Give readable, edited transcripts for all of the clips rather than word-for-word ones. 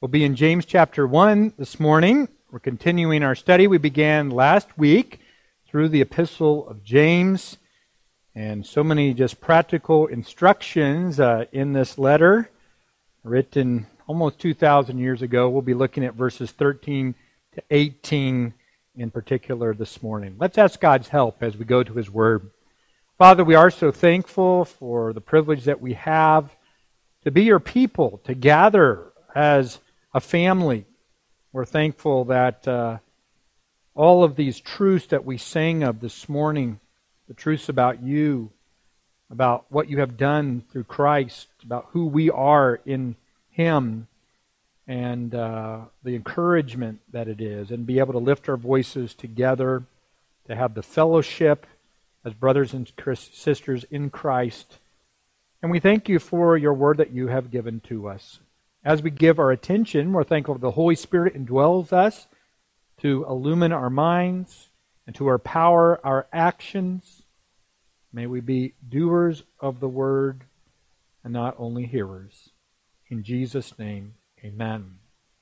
We'll be in James chapter 1 this morning. We're continuing our study. We began last week through the epistle of James, and so many just practical instructions in this letter, written almost 2,000 years ago. We'll be looking at verses 13 to 18 in particular this morning. Let's ask God's help as we go to His Word. Father, we are so thankful for the privilege that we have to be your people, to gather as a family. We're thankful that all of these truths that we sang of this morning, the truths about you, about what you have done through Christ, about who we are in Him, and the encouragement that it is, and be able to lift our voices together, to have the fellowship as brothers and sisters in Christ. And we thank you for your word that you have given to us. As we give our attention, we're thankful the Holy Spirit indwells us to illumine our minds and to empower our actions. May we be doers of the word and not only hearers. In Jesus' name, amen.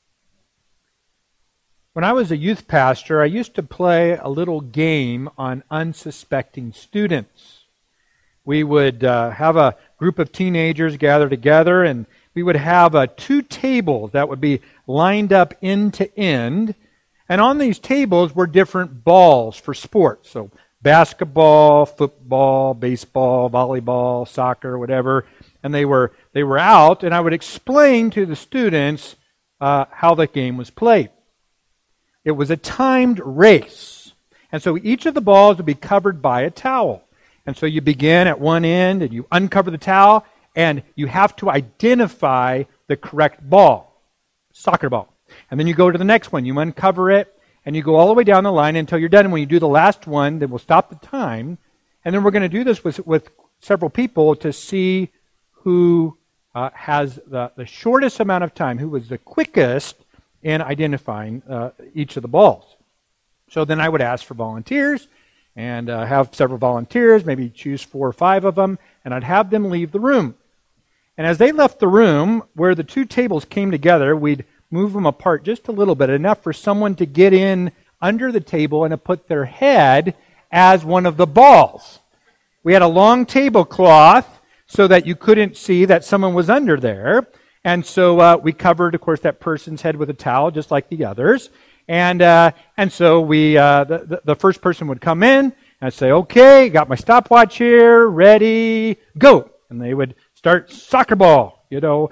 When I was a youth pastor, I used to play a little game on unsuspecting students. We would have a group of teenagers gather together, and we would have two tables that would be lined up end to end. And on these tables were different balls for sports. So basketball, football, baseball, volleyball, soccer, whatever. And they were out, and I would explain to the students how the game was played. It was a timed race. And so each of the balls would be covered by a towel. And so you begin at one end, and you uncover the towel, and you have to identify the correct ball, soccer ball. And then you go to the next one. You uncover it, and you go all the way down the line until you're done. And when you do the last one, then we'll stop the time. And then we're going to do this with several people to see who has the shortest amount of time, who was the quickest in identifying each of the balls. So then I would ask for volunteers, and have several volunteers, maybe choose 4 or 5 of them, and I'd have them leave the room. And as they left the room, where the two tables came together, we'd move them apart just a little bit, enough for someone to get in under the table and to put their head as one of the balls. We had a long tablecloth so that you couldn't see that someone was under there. And so we covered, of course, that person's head with a towel, just like the others. And so we the first person would come in, and I'd say, okay, got my stopwatch here, ready, go. And they would start soccer ball,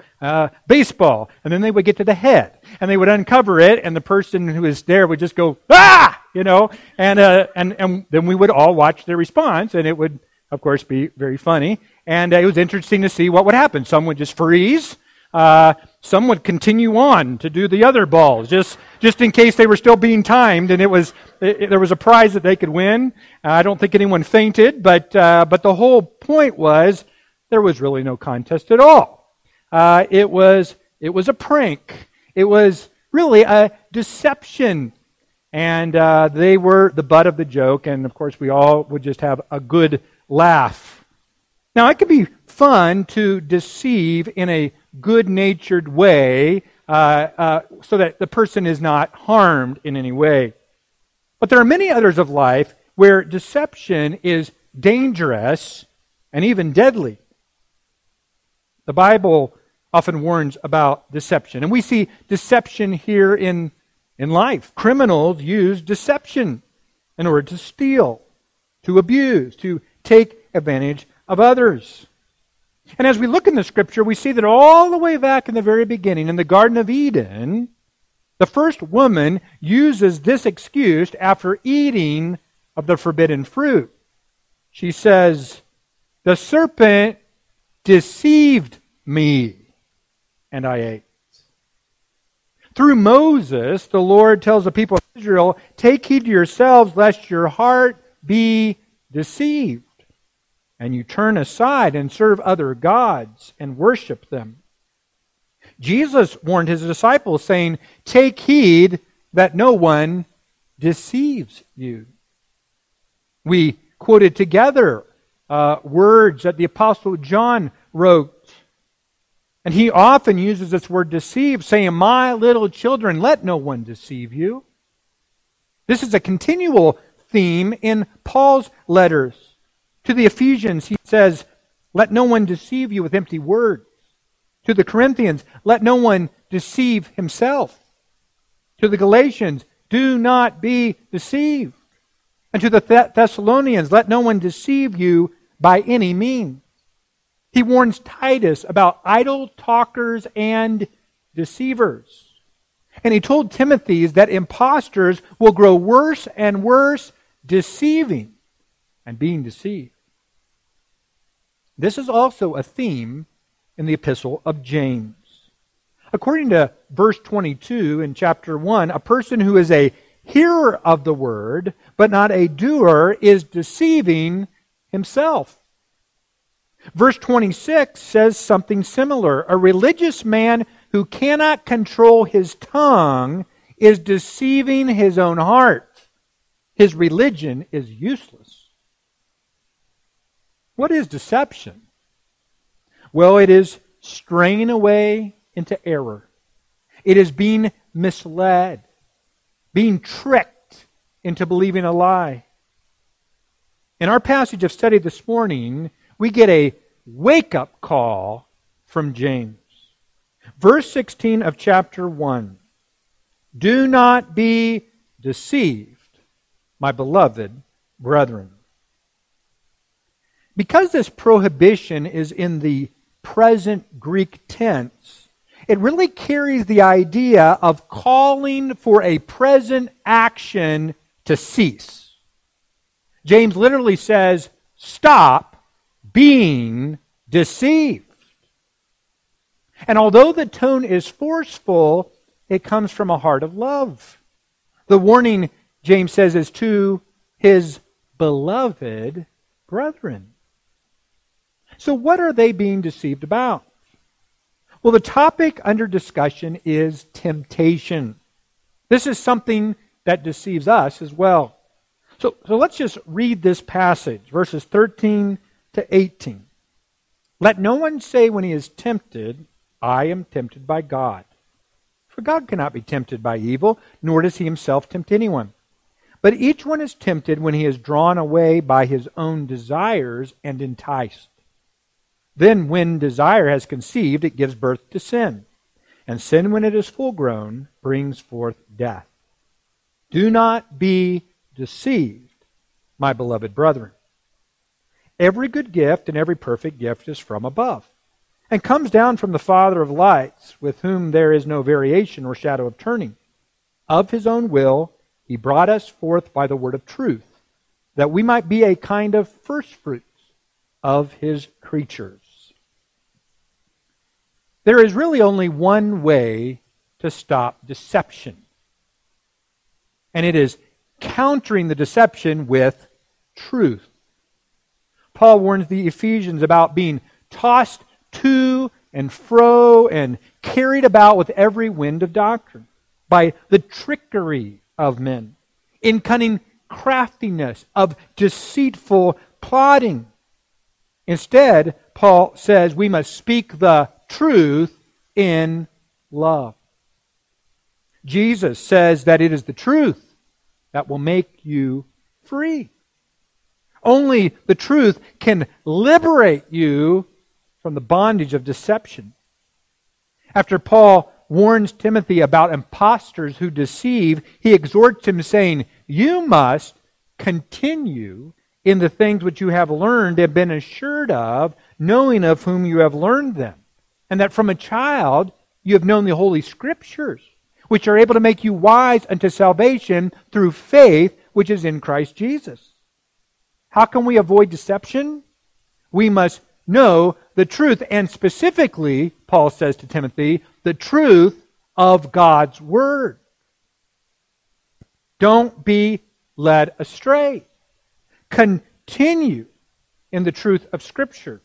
baseball, and then they would get to the head, and they would uncover it, and the person who was there would just go, ah, and then we would all watch their response, and it would, of course, be very funny, and it was interesting to see what would happen. Some would just freeze. Some would continue on to do the other balls, just in case they were still being timed, and there was a prize that they could win. I don't think anyone fainted, but the whole point was there was really no contest at all. It was a prank. It was really a deception, and they were the butt of the joke. And of course, we all would just have a good laugh. Now, it could be fun to deceive in a good-natured way so that the person is not harmed in any way. But there are many others of life where deception is dangerous and even deadly. The Bible often warns about deception. And we see deception here in life. Criminals use deception in order to steal, to abuse, to take advantage of others. And as we look in the Scripture, we see that all the way back in the very beginning, in the Garden of Eden, the first woman uses this excuse after eating of the forbidden fruit. She says, the serpent deceived me, and I ate. Through Moses, the Lord tells the people of Israel, take heed to yourselves lest your heart be deceived, and you turn aside and serve other gods and worship them. Jesus warned his disciples, saying, take heed that no one deceives you. We quoted together words that the Apostle John wrote. And he often uses this word deceive, saying, "My little children, let no one deceive you." This is a continual theme in Paul's letters. To the Ephesians, he says, "Let no one deceive you with empty words." To the Corinthians, "Let no one deceive himself." To the Galatians, "Do not be deceived." And to the Thessalonians, "Let no one deceive you by any means." He warns Titus about idle talkers and deceivers. And he told Timothy that impostors will grow worse and worse, deceiving and being deceived. This is also a theme in the epistle of James. According to verse 22 in chapter 1, a person who is a hearer of the word, but not a doer, is deceiving himself. Verse 26 says something similar. A religious man who cannot control his tongue is deceiving his own heart. His religion is useless. What is deception? Well, it is straying away into error. It is being misled, being tricked into believing a lie. In our passage of study this morning, we get a wake-up call from James. Verse 16 of chapter 1. "Do not be deceived, my beloved brethren." Because this prohibition is in the present Greek tense, it really carries the idea of calling for a present action to cease. James literally says, stop being deceived. And although the tone is forceful, it comes from a heart of love. The warning, James says, is to his beloved brethren. So what are they being deceived about? Well, the topic under discussion is temptation. This is something that deceives us as well. So let's just read this passage, verses 13 to 18. "Let no one say when he is tempted, 'I am tempted by God.' For God cannot be tempted by evil, nor does he himself tempt anyone. But each one is tempted when he is drawn away by his own desires and enticed. Then when desire has conceived, it gives birth to sin. And sin, when it is full grown, brings forth death. Do not be deceived, my beloved brethren. Every good gift and every perfect gift is from above, and comes down from the Father of lights, with whom there is no variation or shadow of turning. Of his own will, he brought us forth by the word of truth, that we might be a kind of firstfruits of his creatures." There is really only one way to stop deception, and it is countering the deception with truth. Paul warns the Ephesians about being tossed to and fro and carried about with every wind of doctrine by the trickery of men, in cunning craftiness of deceitful plotting. Instead, Paul says we must speak the truth in love. Jesus says that it is the truth that will make you free. Only the truth can liberate you from the bondage of deception. After Paul warns Timothy about impostors who deceive, he exhorts him saying, "You must continue in the things which you have learned and been assured of, knowing of whom you have learned them, and that from a child you have known the Holy Scriptures, which are able to make you wise unto salvation through faith which is in Christ Jesus." How can we avoid deception? We must know the truth, and specifically, Paul says to Timothy, the truth of God's Word. Don't be led astray. Continue in the truth of Scripture.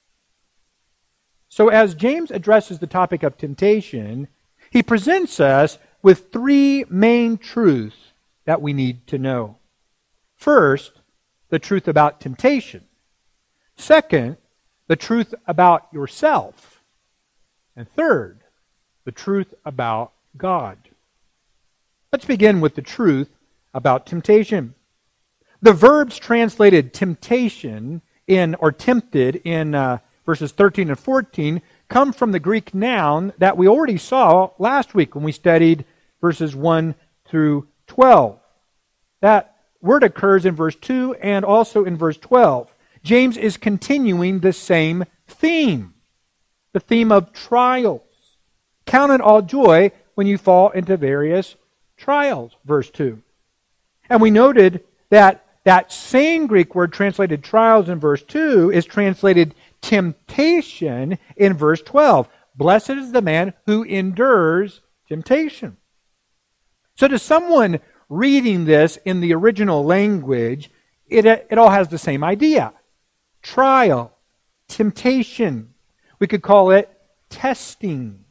So as James addresses the topic of temptation, he presents us with three main truths that we need to know. First, the truth about temptation. Second, the truth about yourself. And third, the truth about God. Let's begin with the truth about temptation. The verbs translated temptation or tempted in verses 13 and 14 come from the Greek noun that we already saw last week when we studied verses 1 through 12. That word occurs in verse 2 and also in verse 12. James is continuing the same theme, the theme of trials. Count it all joy when you fall into various trials, verse 2. And we noted that that same Greek word translated trials in verse 2 is translated temptation in verse 12. Blessed is the man who endures temptation. So to someone reading this in the original language, it all has the same idea. Trial, temptation. We could call it testing.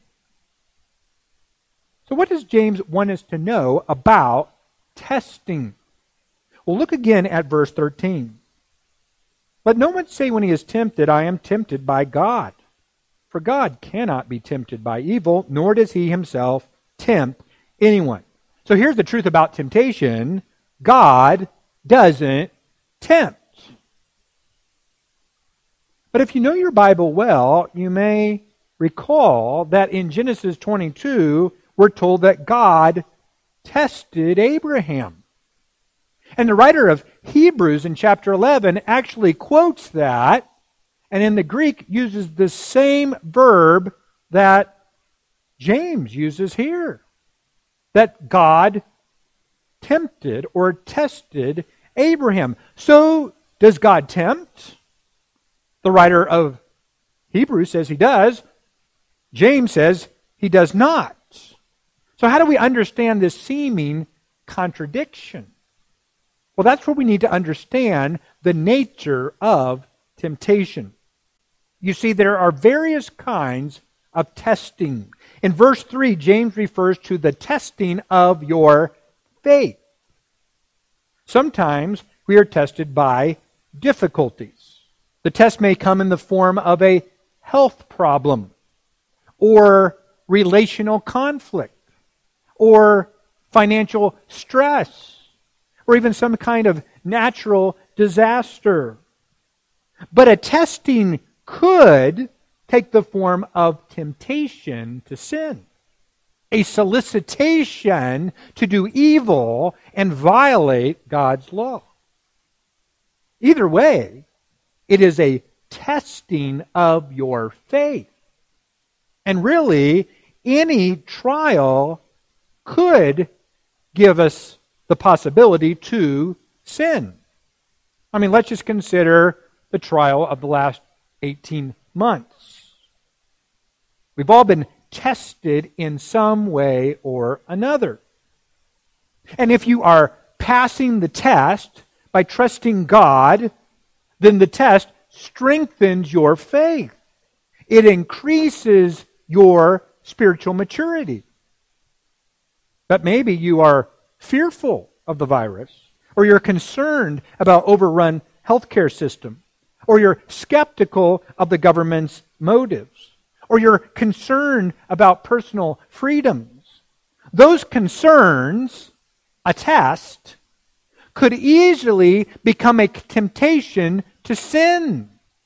So what does James want us to know about testing? Well, look again at verse 13. Let no one say when he is tempted, I am tempted by God. For God cannot be tempted by evil, nor does he himself tempt anyone. So here's the truth about temptation. God doesn't tempt. But if you know your Bible well, you may recall that in Genesis 22, we're told that God tested Abraham. And the writer of Hebrews in chapter 11 actually quotes that, and in the Greek uses the same verb that James uses here. That God tempted or tested Abraham. So, does God tempt? The writer of Hebrews says he does. James says he does not. So how do we understand this seeming contradiction? Well, that's where we need to understand the nature of temptation. You see, there are various kinds of testing. In verse 3, James refers to the testing of your faith. Sometimes we are tested by difficulties. The test may come in the form of a health problem, or relational conflict, or financial stress, or even some kind of natural disaster. But a testing could take the form of temptation to sin, a solicitation to do evil and violate God's law. Either way, it is a testing of your faith. And really, any trial could give us the possibility to sin. I mean, let's just consider the trial of the last 18 months. We've all been tested in some way or another. And if you are passing the test by trusting God, then the test strengthens your faith. It increases your spiritual maturity. But maybe you are fearful of the virus, or you're concerned about overrun healthcare system, or you're skeptical of the government's motives, or you're concerned about personal freedoms. Those concerns, a test, could easily become a temptation to sin,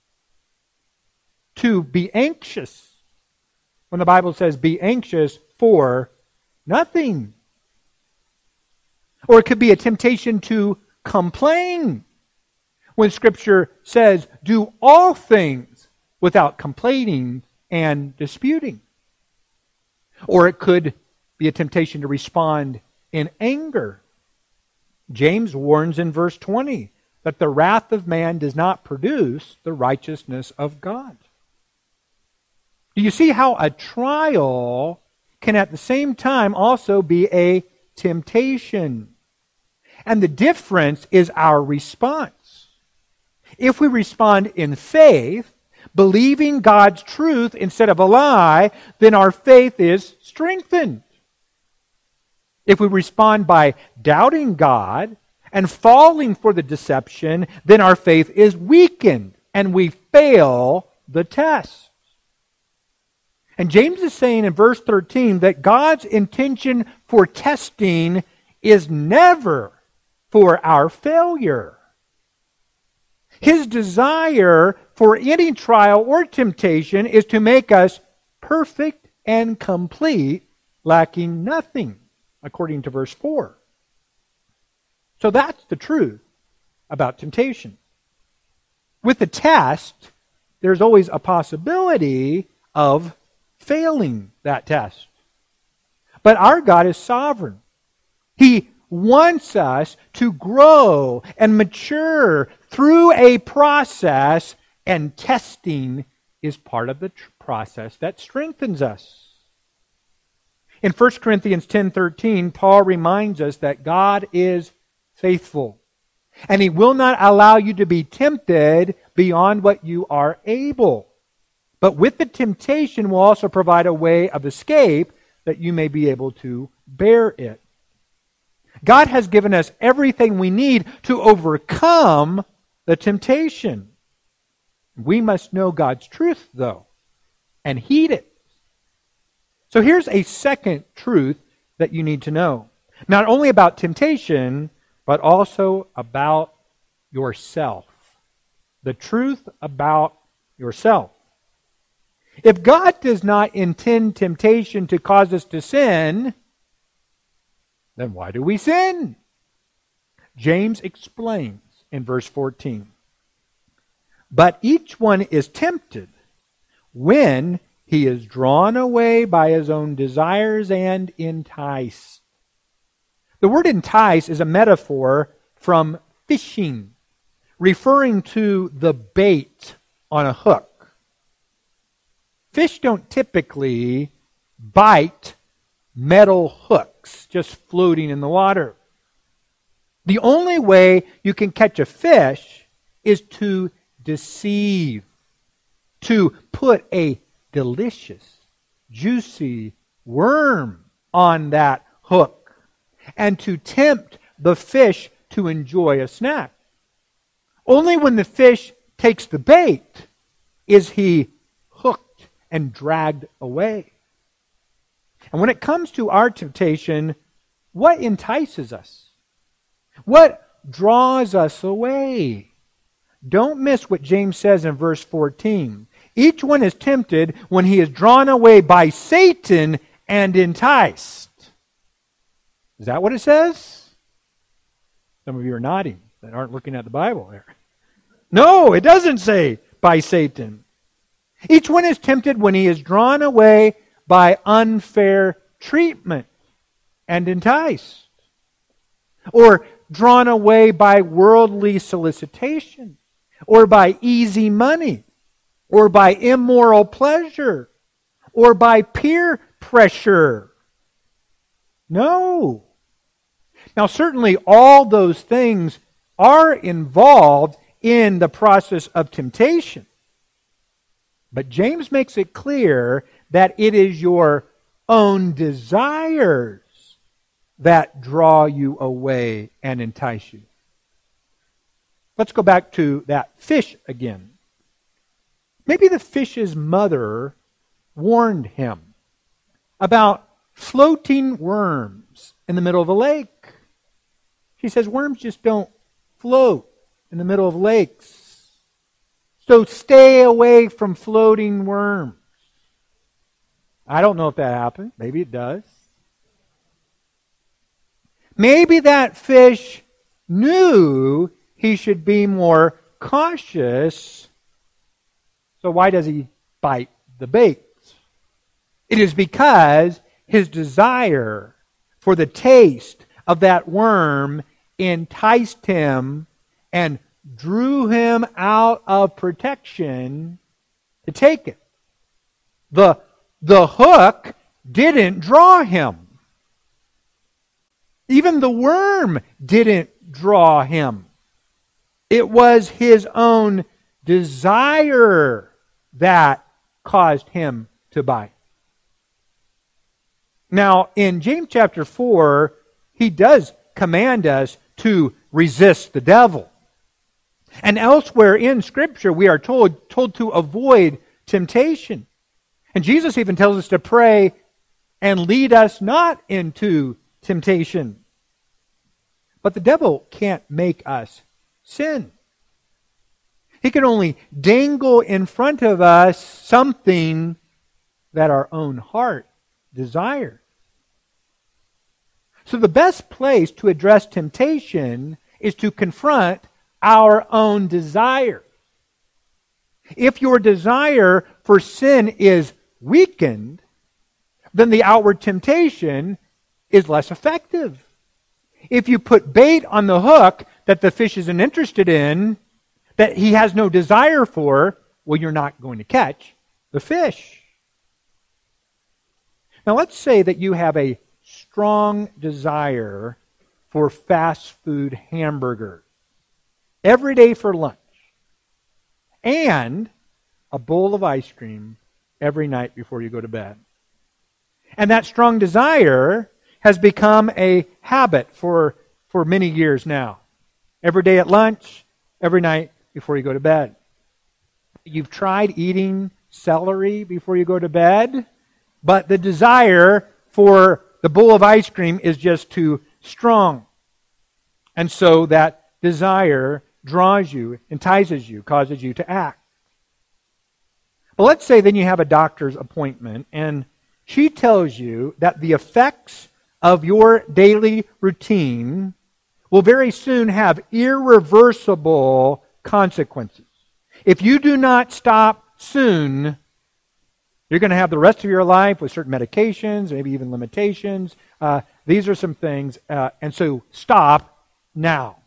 to be anxious. When the Bible says be anxious for nothing. Or it could be a temptation to complain. When Scripture says, do all things without complaining and disputing. Or it could be a temptation to respond in anger. James warns in verse 20 that the wrath of man does not produce the righteousness of God. Do you see how a trial can at the same time also be a temptation? And the difference is our response. If we respond in faith, believing God's truth instead of a lie, then our faith is strengthened. If we respond by doubting God and falling for the deception, then our faith is weakened and we fail the test. And James is saying in verse 13 that God's intention for testing is never for our failure. His desire for any trial or temptation is to make us perfect and complete, lacking nothing, according to verse 4. So that's the truth about temptation. With the test, there's always a possibility of failing that test. But our God is sovereign. He wants us to grow and mature through a process, and testing is part of the process that strengthens us. In 1 Corinthians 10:13, Paul reminds us that God is faithful, and He will not allow you to be tempted beyond what you are able. But with the temptation will also provide a way of escape that you may be able to bear it. God has given us everything we need to overcome the temptation. We must know God's truth, though, and heed it. So here's a second truth that you need to know. Not only about temptation, but also about yourself. The truth about yourself. If God does not intend temptation to cause us to sin, then why do we sin? James explains in verse 14. But each one is tempted when he is drawn away by his own desires and enticed. The word entice is a metaphor from fishing, referring to the bait on a hook. Fish don't typically bite metal hooks just floating in the water. The only way you can catch a fish is to deceive, to put a delicious, juicy worm on that hook, and to tempt the fish to enjoy a snack. Only when the fish takes the bait is he hooked and dragged away. And when it comes to our temptation, what entices us? What draws us away? Don't miss what James says in verse 14. Each one is tempted when he is drawn away by Satan and enticed. Is that what it says? Some of you are nodding that aren't looking at the Bible there. No, it doesn't say by Satan. Each one is tempted when he is drawn away by unfair treatment and enticed. Or drawn away by worldly solicitation. Or by easy money. Or by immoral pleasure. Or by peer pressure. No. Now certainly all those things are involved in the process of temptation. But James makes it clear that it is your own desires that draw you away and entice you. Let's go back to that fish again. Maybe the fish's mother warned him about floating worms in the middle of a lake. She says worms just don't float in the middle of lakes. So stay away from floating worms. I don't know if that happened. Maybe it does. Maybe that fish knew he should be more cautious. So why does he bite the bait? It is because his desire for the taste of that worm enticed him and drew him out of protection to take it. The hook didn't draw him. Even the worm didn't draw him. It was his own desire that caused him to bite. Now, in James chapter 4, he does command us to resist the devil. And elsewhere in Scripture, we are told to avoid temptation. And Jesus even tells us to pray and lead us not into temptation. But the devil can't make us sin. He can only dangle in front of us something that our own heart desires. So the best place to address temptation is to confront our own desire. If your desire for sin is weakened, then the outward temptation is less effective. If you put bait on the hook that the fish isn't interested in, that he has no desire for, well, you're not going to catch the fish. Now let's say that you have a strong desire for fast food hamburgers every day for lunch and a bowl of ice cream every night before you go to bed. And that strong desire has become a habit for many years now. Every day at lunch, every night before you go to bed. You've tried eating celery before you go to bed, but the desire for the bowl of ice cream is just too strong. And so that desire draws you, entices you, causes you to act. But let's say then you have a doctor's appointment and she tells you that the effects of your daily routine will very soon have irreversible consequences. If you do not stop soon, you're going to have the rest of your life with certain medications, maybe even limitations. These are some things, and so stop now.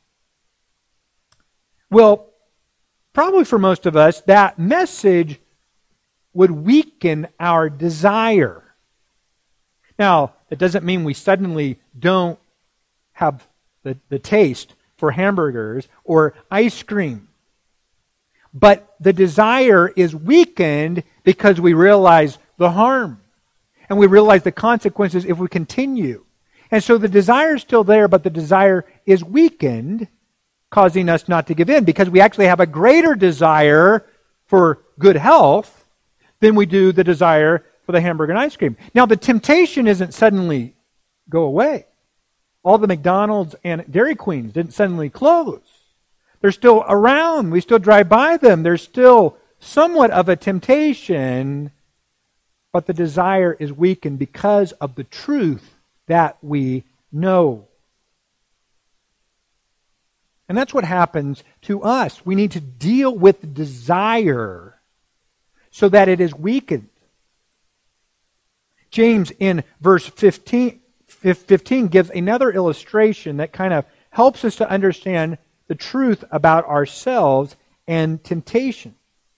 Well, probably for most of us, that message would weaken our desire. Now, it doesn't mean we suddenly don't have the taste for hamburgers or ice cream. But the desire is weakened because we realize the harm. And we realize the consequences if we continue. And so the desire is still there, but the desire is weakened, causing us not to give in. Because we actually have a greater desire for good health than we do the desire for the hamburger and ice cream. Now, the temptation isn't suddenly go away. All the McDonald's and Dairy Queens didn't suddenly close. They're still around. We still drive by them. There's still somewhat of a temptation, but the desire is weakened because of the truth that we know. And that's what happens to us. We need to deal with desire so that it is weakened. James in verse 15 gives another illustration that kind of helps us to understand the truth about ourselves and temptation.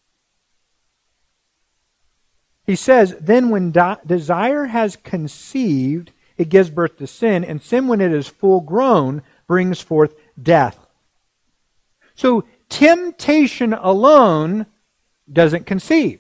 He says, then when desire has conceived, it gives birth to sin, and sin, when it is full grown, brings forth death. So temptation alone doesn't conceive.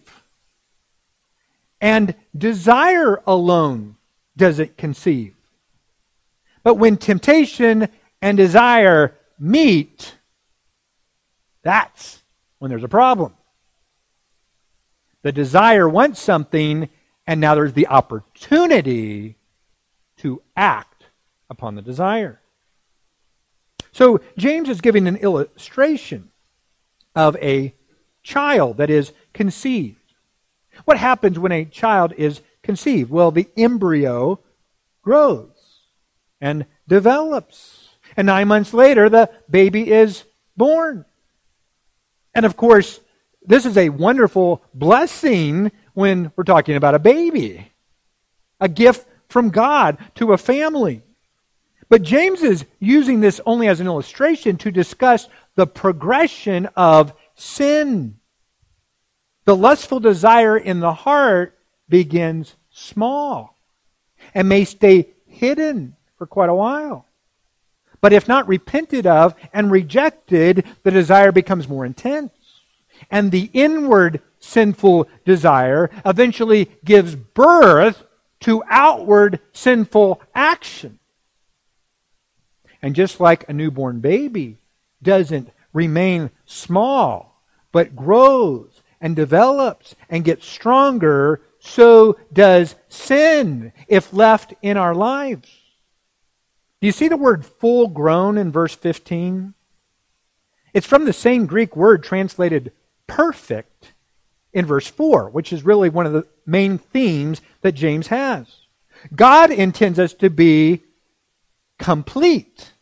And desire alone doesn't conceive. But when temptation and desire meet, that's when there's a problem. The desire wants something, and now there's the opportunity to act upon the desire. So James is giving an illustration of a child that is conceived. What happens when a child is conceived? Well, the embryo grows and develops. And 9 months later, the baby is born. And of course, this is a wonderful blessing when we're talking about a baby. A gift from God to a family. But James is using this only as an illustration to discuss the progression of sin. The lustful desire in the heart begins small and may stay hidden for quite a while. But if not repented of and rejected, the desire becomes more intense. And the inward sinful desire eventually gives birth to outward sinful action. And just like a newborn baby doesn't remain small, but grows and develops and gets stronger, so does sin if left in our lives. Do you see the word full grown in verse 15? It's from the same Greek word translated perfect in verse 4, which is really one of the main themes that James has. God intends us to be complete,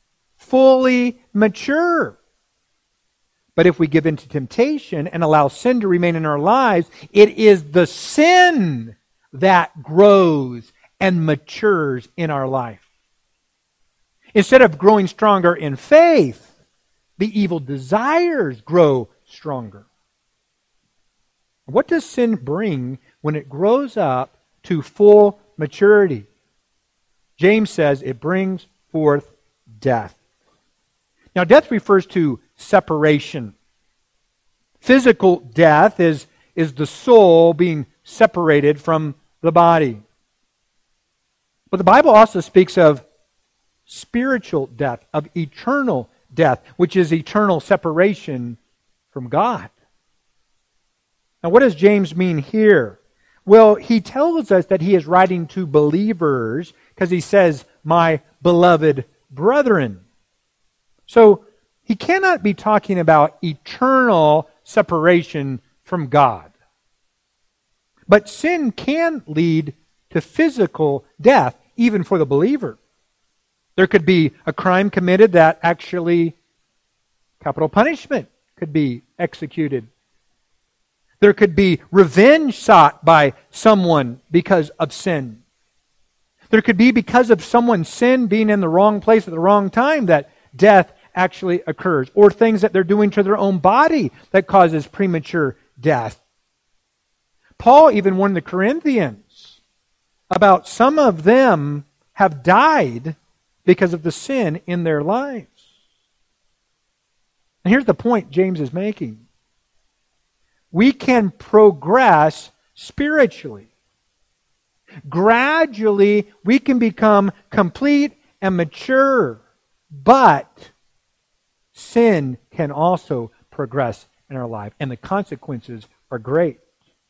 fully mature. But if we give in to temptation and allow sin to remain in our lives, it is the sin that grows and matures in our life. Instead of growing stronger in faith, the evil desires grow stronger. What does sin bring when it grows up to full maturity? James says it brings forth death. Now, death refers to separation. Physical death is the soul being separated from the body. But the Bible also speaks of spiritual death, of eternal death, which is eternal separation from God. Now, what does James mean here? Well, he tells us that he is writing to believers because he says, my beloved brethren. So, he cannot be talking about eternal separation from God. But sin can lead to physical death, even for the believer. There could be a crime committed that actually capital punishment could be executed. There could be revenge sought by someone because of sin. There could be because of someone's sin being in the wrong place at the wrong time that death actually occurs. Or things that they're doing to their own body that causes premature death. Paul even warned the Corinthians about some of them have died because of the sin in their lives. And here's the point James is making. We can progress spiritually. Gradually, we can become complete and mature. But sin can also progress in our life, and the consequences are great.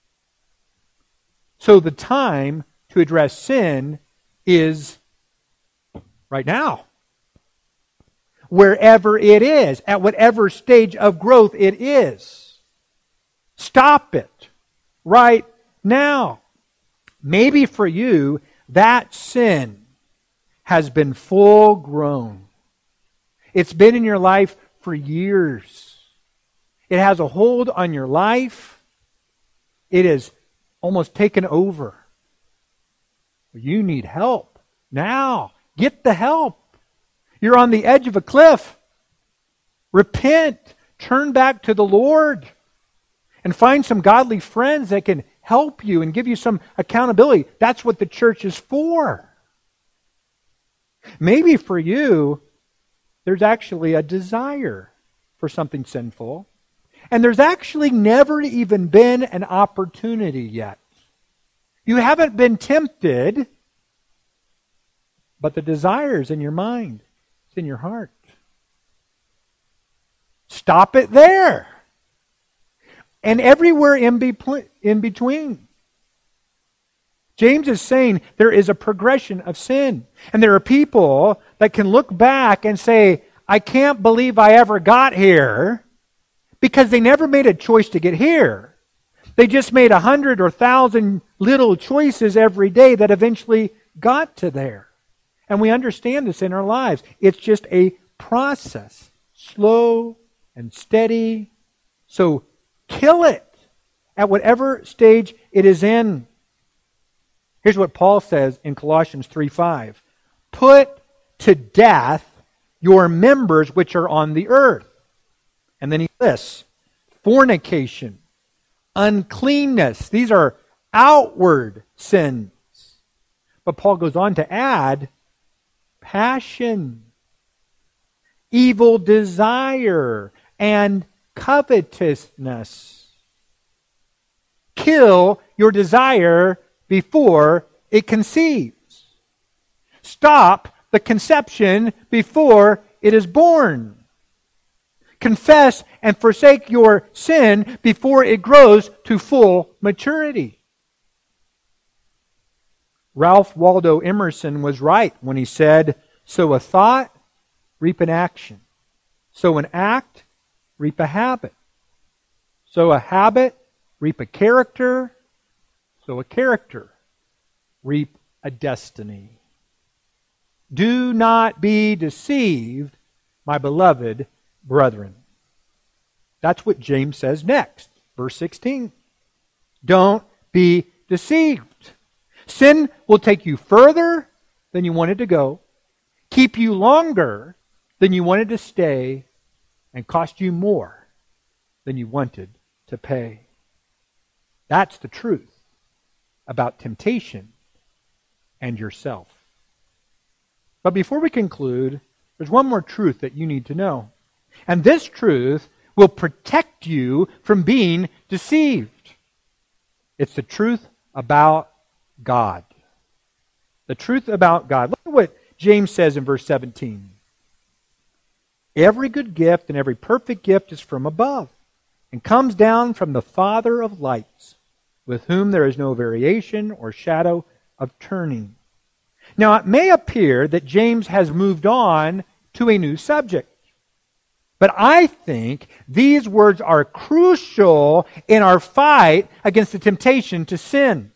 So the time to address sin is right now. Wherever it is, at whatever stage of growth it is. Stop it right now. Maybe for you, that sin has been full grown. It's been in your life for years. It has a hold on your life. It is almost taken over. You need help now. Get the help. You're on the edge of a cliff. Repent. Turn back to the Lord. And find some godly friends that can help you and give you some accountability. That's what the church is for. Maybe for you, there's actually a desire for something sinful. And there's actually never even been an opportunity yet. You haven't been tempted, but the desire's in your mind. It's in your heart. Stop it there. And everywhere in between. James is saying there is a progression of sin. And there are people that can look back and say, I can't believe I ever got here, because they never made a choice to get here. They just made 100 or 1,000 little choices every day that eventually got to there. And we understand this in our lives. It's just a process. Slow and steady. So kill it at whatever stage it is in. Here's what Paul says in Colossians 3:5. Put to death your members which are on the earth. And then he lists fornication, uncleanness. These are outward sins. But Paul goes on to add passion, evil desire, and covetousness. Kill your desire before it conceives. Stop the conception before it is born. Confess and forsake your sin before it grows to full maturity. Ralph Waldo Emerson was right when he said, sow a thought, reap an action. Sow an act, reap a habit. Sow a habit, reap a character. Sow a character, reap a destiny. Do not be deceived, my beloved brethren. That's what James says next, verse 16. Don't be deceived. Sin will take you further than you wanted to go, keep you longer than you wanted to stay, and cost you more than you wanted to pay. That's the truth about temptation and yourself. But before we conclude, there's one more truth that you need to know. And this truth will protect you from being deceived. It's the truth about God. The truth about God. Look at what James says in verse 17. Every good gift and every perfect gift is from above and comes down from the Father of lights, with whom there is no variation or shadow of turning. Now, it may appear that James has moved on to a new subject. But I think these words are crucial in our fight against the temptation to sin.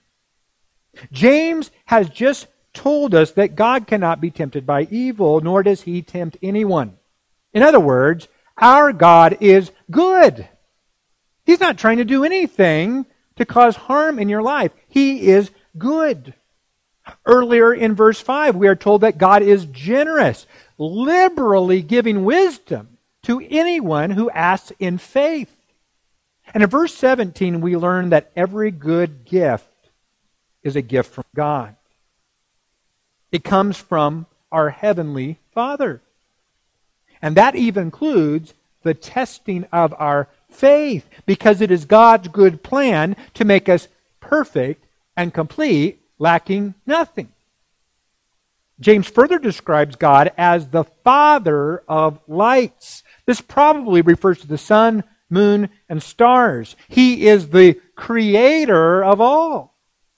James has just told us that God cannot be tempted by evil, nor does he tempt anyone. In other words, our God is good. He's not trying to do anything to cause harm in your life. He is good. Earlier in verse 5, we are told that God is generous, liberally giving wisdom to anyone who asks in faith. And in verse 17, we learn that every good gift is a gift from God. It comes from our Heavenly Father. And that even includes the testing of our faith, because it is God's good plan to make us perfect and complete, lacking nothing. James further describes God as the Father of lights. This probably refers to the sun, moon, and stars. He is the creator of all.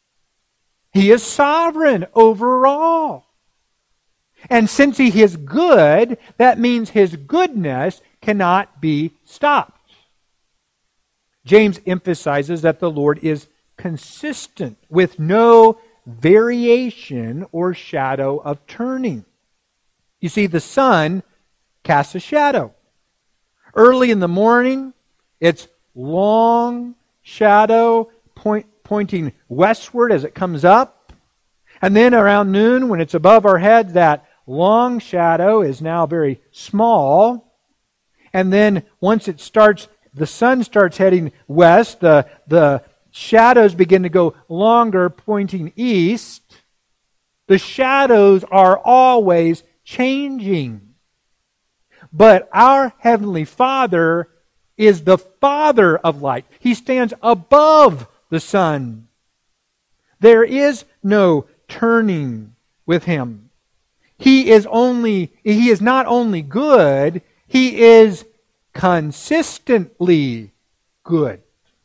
He is sovereign over all. And since He is good, that means His goodness cannot be stopped. James emphasizes that the Lord is consistent with no variation or shadow of turning. You see, the sun casts a shadow. Early in the morning, its long shadow pointing westward as it comes up. And then around noon, when it's above our heads, that long shadow is now very small. And then once the sun starts heading west, the shadows begin to go longer, pointing east. The shadows are always changing. But our Heavenly Father is the Father of light. He stands above the sun. There is no turning with Him. He is not only good, He is consistently good.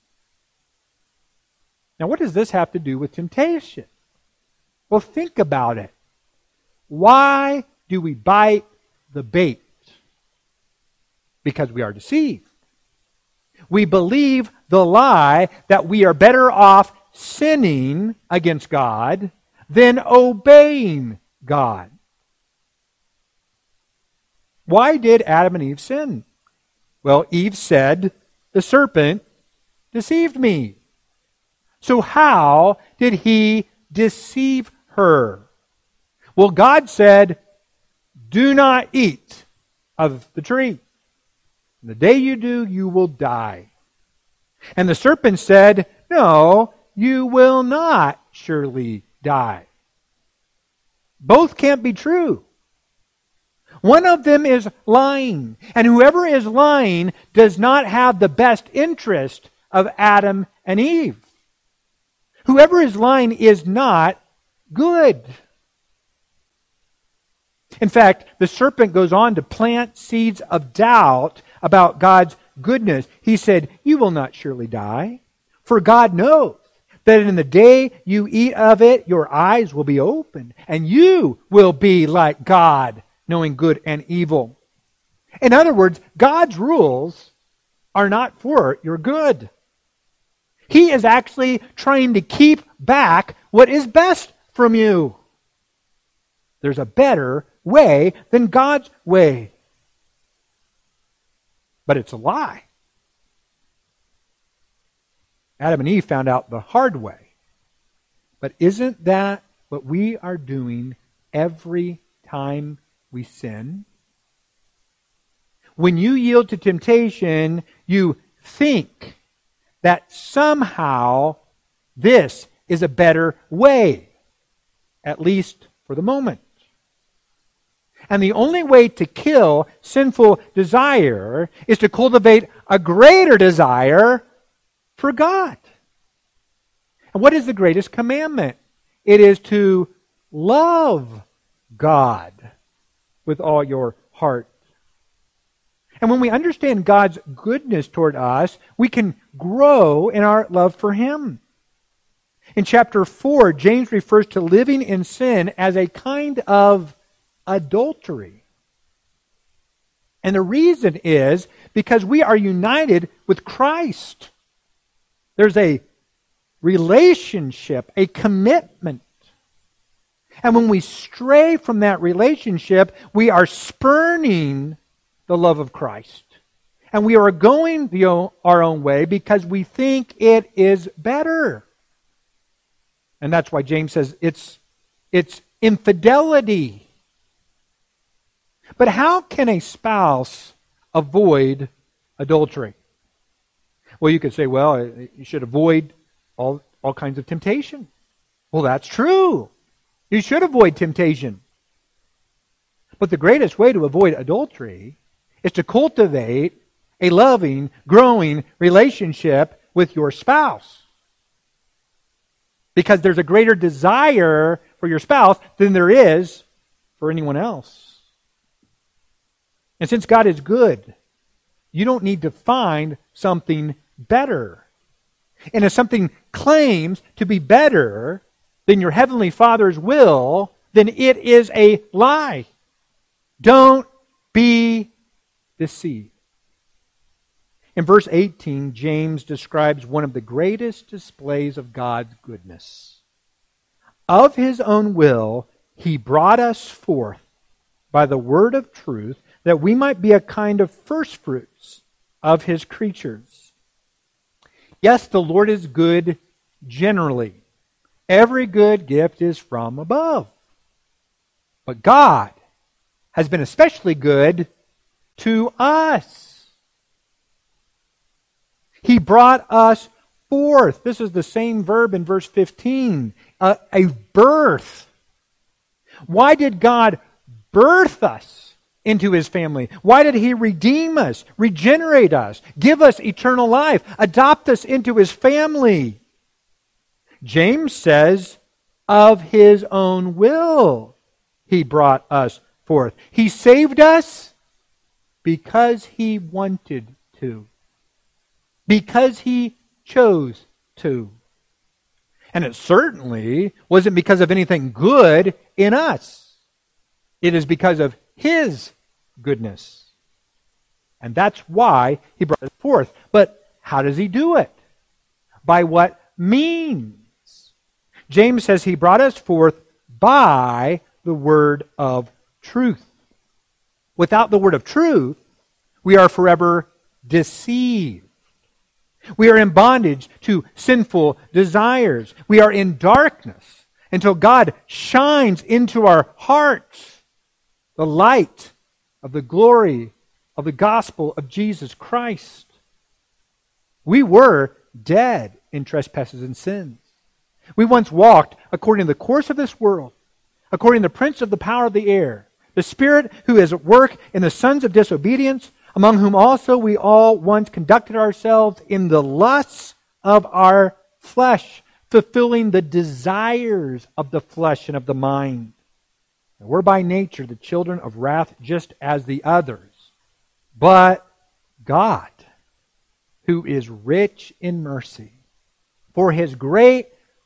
Now, what does this have to do with temptation? Well, think about it. Why do we bite the bait? Because we are deceived. We believe the lie that we are better off sinning against God than obeying God. Why did Adam and Eve sin? Well, Eve said, "The serpent deceived me." So how did he deceive her? Well, God said, "Do not eat of the tree. The day you do, you will die." And the serpent said, "No, you will not surely die." Both can't be true. One of them is lying. And whoever is lying does not have the best interest of Adam and Eve. Whoever is lying is not good. In fact, the serpent goes on to plant seeds of doubt about God's goodness. He said, "You will not surely die, for God knows that in the day you eat of it, your eyes will be opened, and you will be like God, knowing good and evil. In other words, God's rules are not for your good. He is actually trying to keep back what is best from you. There's a better way than God's way. But it's a lie. Adam and Eve found out the hard way. But isn't that what we are doing every time we sin? When you yield to temptation, you think that somehow this is a better way, at least for the moment. And the only way to kill sinful desire is to cultivate a greater desire for God. And what is the greatest commandment? It is to love God with all your heart. And when we understand God's goodness toward us, we can grow in our love for Him. In chapter 4, James refers to living in sin as a kind of adultery. And the reason is because we are united with Christ. There's a relationship, a commitment. And when we stray from that relationship, we are spurning the love of Christ. And we are going our own way because we think it is better. And that's why James says it's infidelity. But how can a spouse avoid adultery? Well, you could say, well, you should avoid all kinds of temptation. Well, that's true. You should avoid temptation. But the greatest way to avoid adultery is to cultivate a loving, growing relationship with your spouse. Because there's a greater desire for your spouse than there is for anyone else. And since God is good, you don't need to find something better. And if something claims to be better than your Heavenly Father's will, then it is a lie. Don't be deceived. In verse 18, James describes one of the greatest displays of God's goodness. Of His own will, He brought us forth by the word of truth, that we might be a kind of firstfruits of His creatures. Yes, the Lord is good generally. Every good gift is from above. But God has been especially good to us. He brought us forth. This is the same verb in verse 15. A birth. Why did God birth us into His family? Why did He redeem us, regenerate us, give us eternal life, adopt us into His family? James says, of His own will He brought us forth. He saved us because He wanted to. Because He chose to. And it certainly wasn't because of anything good in us. It is because of His goodness. And that's why He brought us forth. But how does He do it? By what means? James says He brought us forth by the word of truth. Without the word of truth, we are forever deceived. We are in bondage to sinful desires. We are in darkness until God shines into our hearts the light of the glory of the gospel of Jesus Christ. We were dead in trespasses and sins. We once walked according to the course of this world, according to the prince of the power of the air, the spirit who is at work in the sons of disobedience, among whom also we all once conducted ourselves in the lusts of our flesh, fulfilling the desires of the flesh and of the mind. And we're by nature the children of wrath just as the others. But God, who is rich in mercy, for His great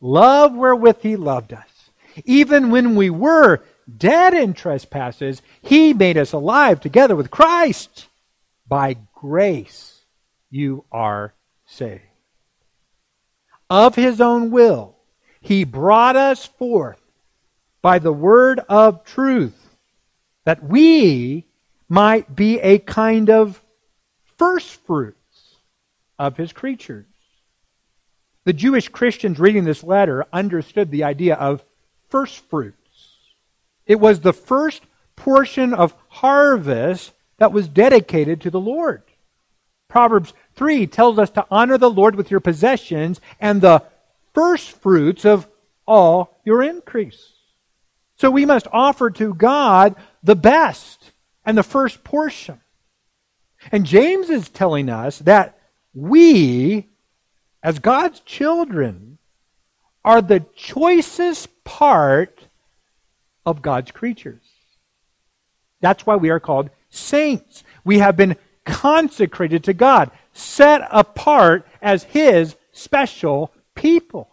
love wherewith he loved us. Even when we were dead in trespasses, he made us alive together with Christ. By grace you are saved. Of his own will, he brought us forth by the word of truth, that we might be a kind of first fruits of his creatures. The Jewish Christians reading this letter understood the idea of first fruits. It was the first portion of harvest that was dedicated to the Lord. Proverbs 3 tells us to honor the Lord with your possessions and the first fruits of all your increase. So we must offer to God the best and the first portion. And James is telling us that we, as God's children, are the choicest part of God's creatures. That's why we are called saints. We have been consecrated to God, set apart as his special people.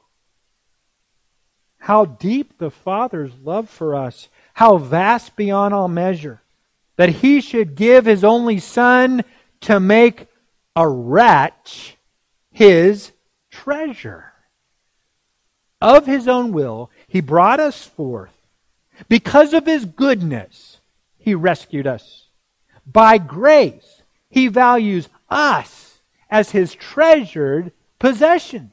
How deep the Father's love for us, how vast beyond all measure, that he should give his only Son to make a wretch his treasure. Of his own will, he brought us forth. Because of his goodness, he rescued us. By grace, he values us as his treasured possession.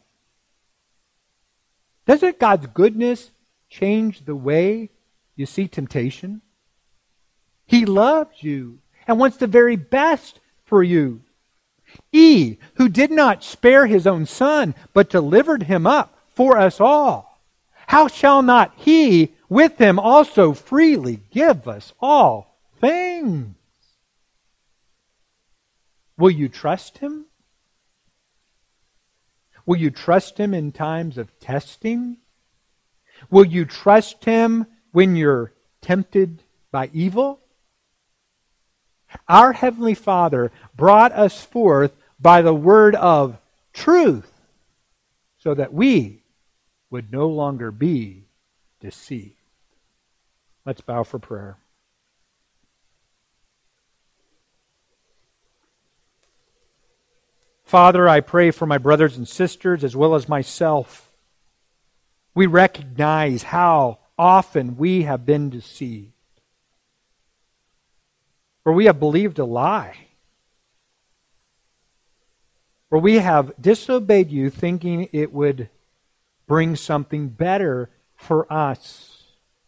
Doesn't God's goodness change the way you see temptation? He loves you and wants the very best for you. He, who did not spare his own Son, but delivered him up for us all, how shall not he with him also freely give us all things? Will you trust him? Will you trust him in times of testing? Will you trust him when you're tempted by evil? Our Heavenly Father brought us forth by the word of truth so that we would no longer be deceived. Let's bow for prayer. Father, I pray for my brothers and sisters as well as myself. We recognize how often we have been deceived. Where we have believed a lie. Where we have disobeyed you thinking it would bring something better for us.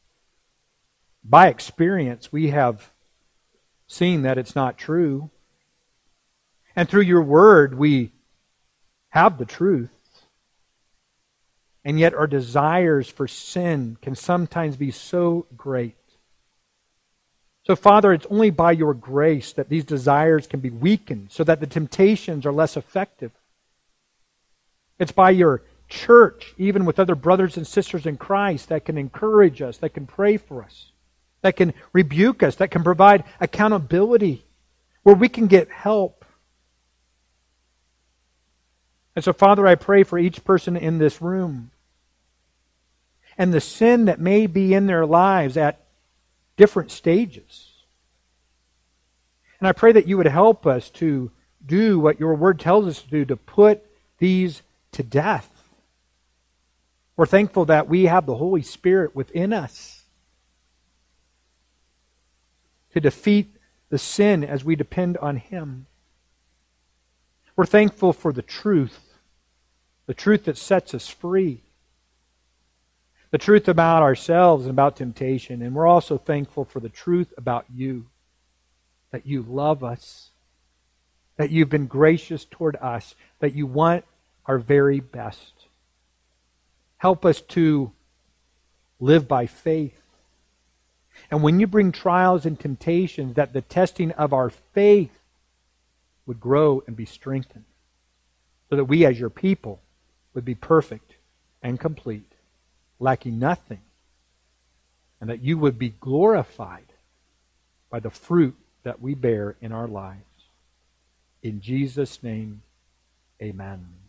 By experience, we have seen that it's not true. And through your word, we have the truth. And yet our desires for sin can sometimes be so great. So, Father, it's only by your grace that these desires can be weakened so that the temptations are less effective. It's by your church, even with other brothers and sisters in Christ, that can encourage us, that can pray for us, that can rebuke us, that can provide accountability, where we can get help. And so, Father, I pray for each person in this room and the sin that may be in their lives at different stages. And I pray that you would help us to do what your word tells us to do, to put these to death. We're thankful that we have the Holy Spirit within us to defeat the sin as we depend on him. We're thankful for the truth that sets us free, the truth about ourselves and about temptation. And we're also thankful for the truth about you, that you love us, that you've been gracious toward us, that you want our very best. Help us to live by faith. And when you bring trials and temptations, that the testing of our faith would grow and be strengthened, so that we as your people would be perfect and complete, lacking nothing, and that you would be glorified by the fruit that we bear in our lives. In Jesus' name, amen.